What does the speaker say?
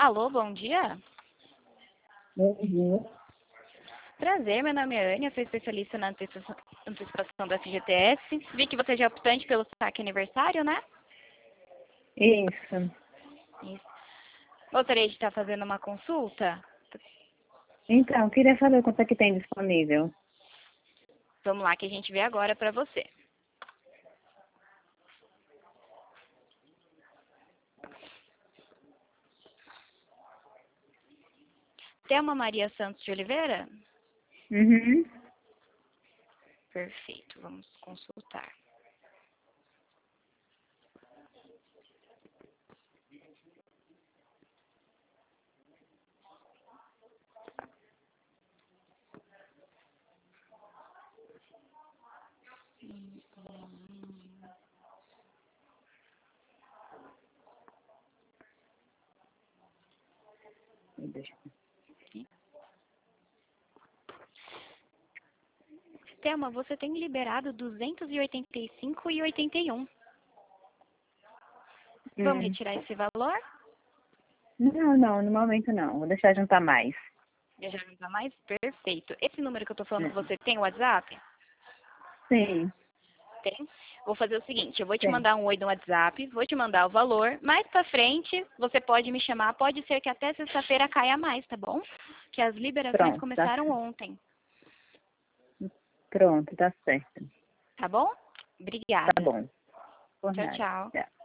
Alô, bom dia. Bom dia. Prazer, meu nome é Ania, sou especialista na antecipação da FGTS. Vi que você já é optante pelo saque aniversário, né? Isso. Isso. Gostaria de estar fazendo uma consulta? Então, queria saber quanto é que tem disponível. Vamos lá que a gente vê agora para você. Thelma Maria Santos de Oliveira? Uhum. Perfeito, vamos consultar. Deixa Thelma, você tem liberado 285,81. Vamos retirar esse valor? Não, no momento não. Vou deixar juntar mais. Já não dá mais? Perfeito. Esse número que eu estou falando com você tem o WhatsApp? Sim, Tem. Vou fazer o seguinte, eu vou te tem. mandar um oi no WhatsApp, vou te mandar o valor. Mais pra frente, você pode me chamar. Pode ser que até sexta-feira caia mais, tá bom? Que as liberações Pronto, começaram ontem, pronto, tá certo. tá bom? Tá Obrigada. bom. Por Tchau, nada. tchau. Tchau.